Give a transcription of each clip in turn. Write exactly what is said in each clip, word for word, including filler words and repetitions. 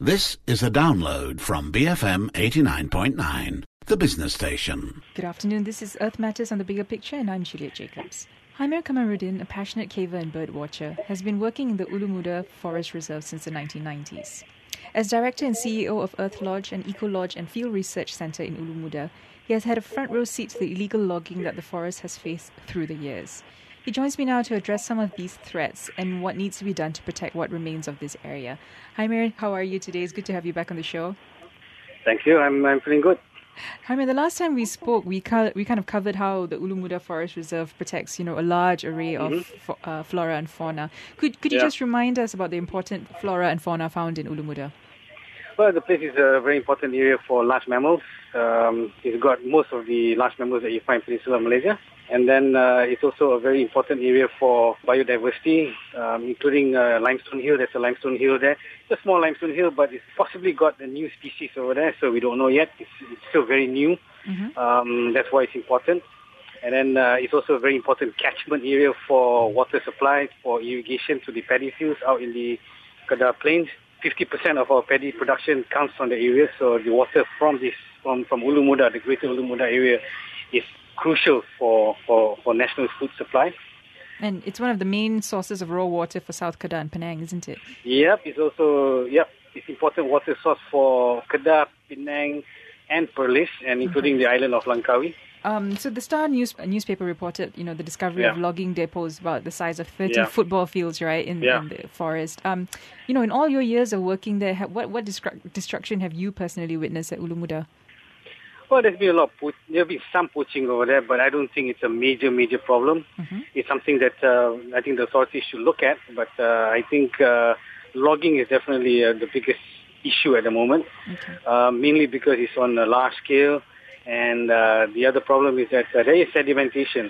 This is a download from B F M eighty-nine point nine, the business station. Good afternoon, this is Earth Matters on the Bigger Picture, and I'm Juliet Jacobs. Haimer Kamarudin, a passionate caver and bird watcher, has been working in the Ulu Muda Forest Reserve since the nineteen nineties. As director and C E O of Earth Lodge, an Eco Lodge and Field Research Centre in Ulu Muda, he has had a front row seat to the illegal logging that the forest has faced through the years. He joins me now to address some of these threats and what needs to be done to protect what remains of this area. Haimer, how are you today? It's good to have you back on the show. Thank you. I'm I'm feeling good. Haimer, the last time we spoke, we co- we kind of covered how the Ulu Muda Forest Reserve protects, you know, a large array of Mm-hmm. f- uh, flora and fauna. Could could you Yeah. just remind us about the important flora and fauna found in Ulu Muda? Well, the place is a very important area for large mammals. Um, it's got most of the large mammals that you find in Peninsular Malaysia. And then uh, it's also a very important area for biodiversity, um, including uh, limestone hill. There's a limestone hill there. It's a small limestone hill, but it's possibly got a new species over there, so we don't know yet. It's, it's still very new. Mm-hmm. Um, that's why it's important. And then uh, it's also a very important catchment area for water supply, for irrigation to the paddy fields out in the Kedah Plains. fifty percent of our paddy production comes from the area, so the water from this from, from Ulu Muda, the greater Ulu Muda area, is crucial for, for, for national food supply. And it's one of the main sources of raw water for South Kedah and Penang, isn't it? Yep, it's also yep, it's important water source for Kedah, Penang, and Perlis, and including Okay. the island of Langkawi. Um, so the Star news uh, newspaper reported, you know, the discovery Yeah. of logging depots about the size of thirty Yeah. football fields, right, in, Yeah. in the forest. Um, you know, in all your years of working there, ha- what what destru- destruction have you personally witnessed at Ulu Muda? Well, there's been a lot of po- there'll be some poaching over there, but I don't think it's a major, major problem. Mm-hmm. It's something that uh, I think the authorities should look at, but uh, I think uh, logging is definitely uh, the biggest issue at the moment, Okay. uh, mainly because it's on a large scale, and uh, the other problem is that uh, there is sedimentation.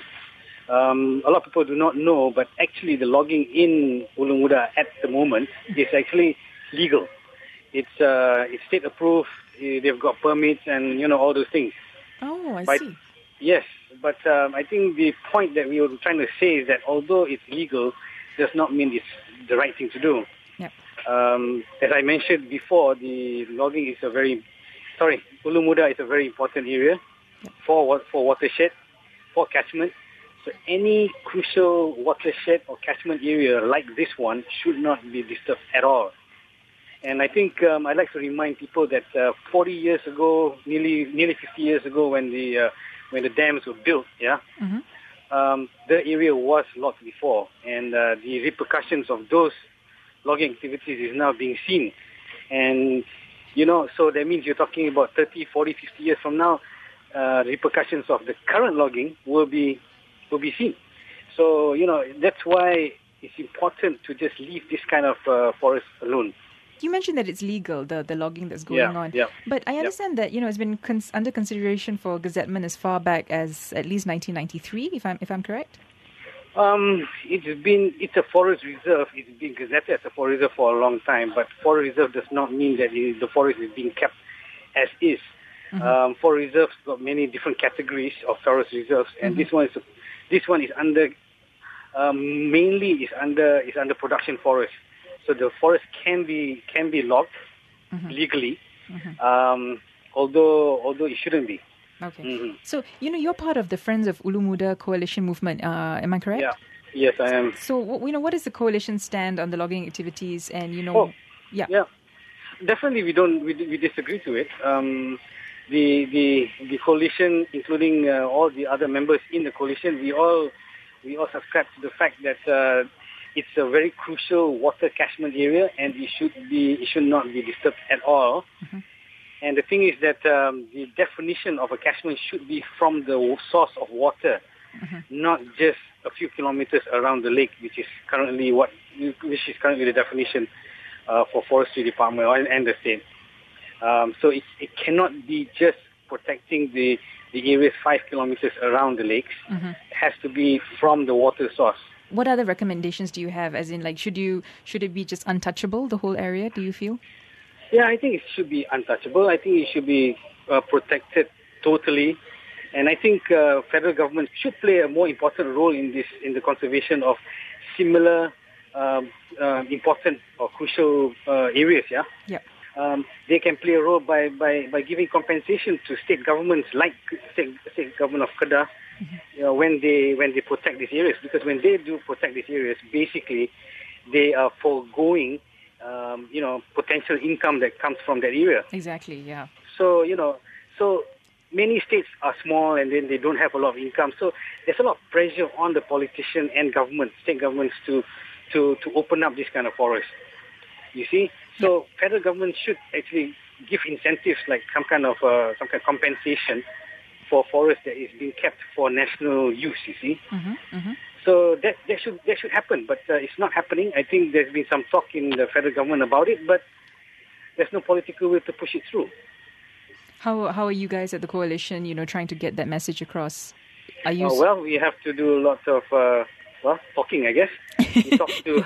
Um, a lot of people do not know, but actually the logging in Ulu Muda at the moment is actually legal. It's uh, it's state approved. eh, They've got permits and you know all those things. Oh, I But- see. Yes, but um, I think the point that we were trying to say is that although it's legal, does not mean it's the right thing to do. Yep. Um, as I mentioned before, the logging is a very, sorry, Ulu Muda is a very important area Yep. for wa- for watershed, for catchment. So any crucial watershed or catchment area like this one should not be disturbed at all. And I think um, I'd like to remind people that uh, forty years ago, nearly nearly fifty years ago, when the uh, when the dams were built, yeah, Mm-hmm. um, the area was logged before, and uh, the repercussions of those logging activities is now being seen. And you know, so that means you're talking about thirty, forty, fifty years from now, uh, repercussions of the current logging will be will be seen. So you know, that's why it's important to just leave this kind of uh, forest alone. You mentioned that it's legal, the, the logging that's going Yeah, on. yeah, But I understand that, you know, it's been cons- under consideration for gazettement as far back as at least nineteen ninety-three, if I'm if I'm correct. Um, it's been, it's a forest reserve. It's been gazetted as a forest reserve for a long time, but forest reserve does not mean that it- the forest is being kept as is. Mhm. Um, forest reserves got many different categories of forest reserves, and Mhm. this one is, this one is under, um, mainly is under, is under production forest. So the forest can be, can be logged Mhm. legally, Mhm. um, although, although it shouldn't be. Okay. Mhm. So, you know, you're part of the Friends of Ulu Muda Coalition movement, uh, am I correct? Yeah. Yes, I am. So, wh- you know, what is the coalition stand on the logging activities and, you know, Oh, yeah. Yeah, definitely we don't we, we disagree to it. Um, the the the coalition, including uh, all the other members in the coalition, we all we all subscribe to the fact that uh, it's a very crucial water catchment area, and it should be it should not be disturbed at all. Mhm. And the thing is that um, the definition of a catchment should be from the w- source of water, Mhm. not just a few kilometers around the lake, which is currently what which is currently the definition uh, for forestry department and, and the state. Um, so it, it cannot be just protecting the the areas five kilometers around the lakes. Mhm. It has to be from the water source. What other recommendations do you have? As in, like, should you should it be just untouchable, the whole area, do you feel? Yeah, I think it should be untouchable. I think it should be uh, protected totally. And I think uh, federal government should play a more important role in this, in the conservation of similar um, uh, important or crucial uh, areas. Yeah. Yep. um, they can play a role by, by, by giving compensation to state governments like state, state government of Kedah, mm-hmm. you know, when they when they protect these areas. Because when they do protect these areas, basically they are foregoing, um, you know, potential income that comes from that area. Exactly, yeah. So, you know, so many states are small and then they don't have a lot of income. So there's a lot of pressure on the politician and government, state governments to, to, to open up this kind of forest. You see? So yeah. Federal government should actually give incentives like some kind of uh, some kind of compensation for forest that is being kept for national use, you see? Mm-hmm, mm-hmm. So that, that should that should happen, but uh, it's not happening. I think there's been some talk in the federal government about it, but there's no political will to push it through. How how are you guys at the coalition, you know, trying to get that message across? Are you? Oh, well, we have to do lots of uh, well talking, I guess. We talk to,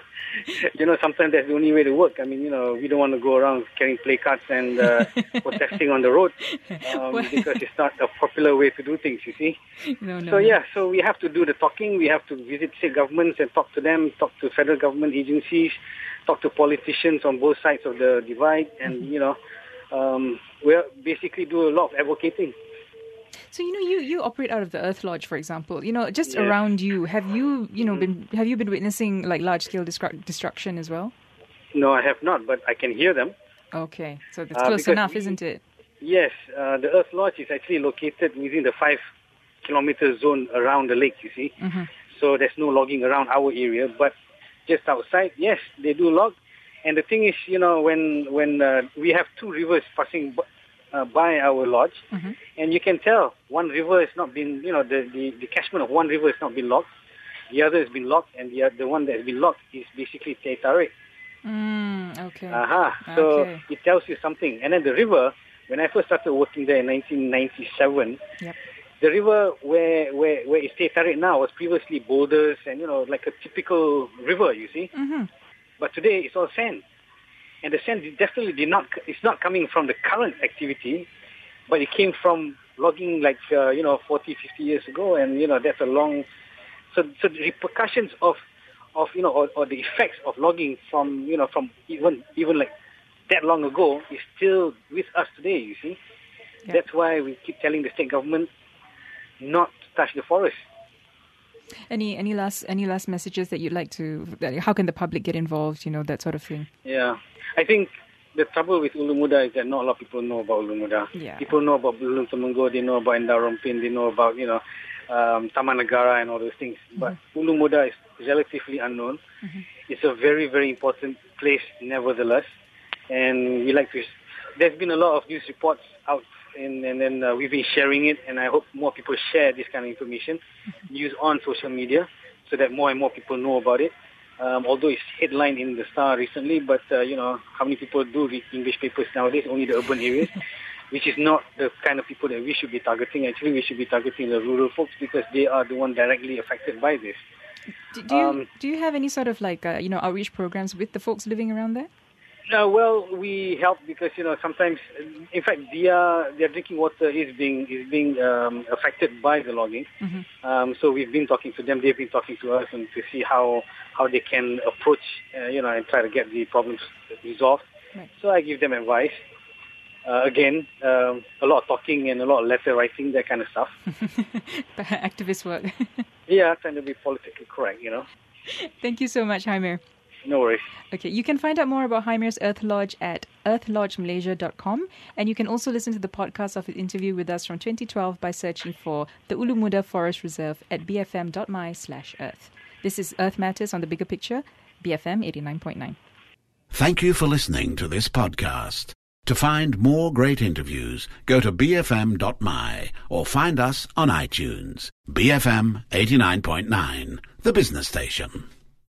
you know, sometimes that's the only way to work. I mean, you know, we don't want to go around carrying placards and uh, protesting on the road um, because it's not a popular way to do things, you see. No, no. So, yeah, so we have to do the talking. We have to visit state governments and talk to them, talk to federal government agencies, talk to politicians on both sides of the divide, and, mm-hmm. you know, um, we'll basically do a lot of advocating. So, you know, you, you operate out of the Earth Lodge, for example. You know, just yeah. around you, have you, you know, been have you been witnessing like large scale destru- destruction as well? No, I have not, but I can hear them. Okay, so that's Uh, close because enough, we- isn't it? Yes, uh, the Earth Lodge is actually located within the five kilometer zone around the lake, you see. Mm-hmm. So there's no logging around our area, but just outside, yes, they do log. And the thing is, you know, when when uh, we have two rivers passing b- uh, by our lodge, Mm-hmm. and you can tell one river has not been, you know, the, the, the catchment of one river has not been logged. The other has been logged, and the, the one that has been logged is basically Teh Tarik. Mm, okay. Aha. So Okay. it tells you something. And then the river, when I first started working there in nineteen ninety-seven, Yep. the river where where where it's Teh Tarik now was previously boulders and, you know, like a typical river, you see. Mm-hmm. But today it's all sand. And the sand definitely did not, it's not coming from the current activity, but it came from logging like, uh, you know, forty, fifty years ago. And, you know, that's a long, so, so the repercussions of, of you know, or, or the effects of logging from, you know, from even, even like that long ago is still with us today, you see. Yeah. That's why we keep telling the state government not to touch the forest. Any any last any last messages that you'd like to? That, how can the public get involved? You know, that sort of thing. Yeah. I think the trouble with Ulu Muda is that not a lot of people know about Ulu Muda. Yeah. People know about Belum Temenggong, they know about Endar Rompin, they know about, you know, um, Taman Negara and all those things. Mm-hmm. But Ulu Muda is relatively unknown. Mm-hmm. It's a very, very important place nevertheless. And we like to, there's been a lot of news reports out and, and then uh, we've been sharing it, and I hope more people share this kind of information, mm-hmm. use on social media so that more and more people know about it. Um, although it's headlined in the Star recently, but, uh, you know, how many people do read English papers nowadays? Only the urban areas, which is not the kind of people that we should be targeting. Actually, we should be targeting the rural folks because they are the one directly affected by this. Do, do you Um, do you have any sort of like uh, you know outreach programs with the folks living around there? Uh, well, we help because, you know, sometimes, in fact, their their drinking water is being is being um, affected by the logging. Mm-hmm. Um, so we've been talking to them. They've been talking to us, and to see how how they can approach, uh, you know, and try to get the problems resolved. Right. So I give them advice. Uh, again, um, a lot of talking and a lot of letter writing, that kind of stuff. Activist work. Yeah, trying to be politically correct, you know. Thank you so much, Haimir. No worries. Okay, you can find out more about Haimir's Earth Lodge at earth lodge malaysia dot com, and you can also listen to the podcast of his interview with us from twenty twelve by searching for the Ulu Muda Forest Reserve at b f m dot m y slash earth. This is Earth Matters on the Bigger Picture, B F M eighty-nine point nine. Thank you for listening to this podcast. To find more great interviews, go to b f m dot m y or find us on iTunes. B F M eighty-nine point nine, the business station.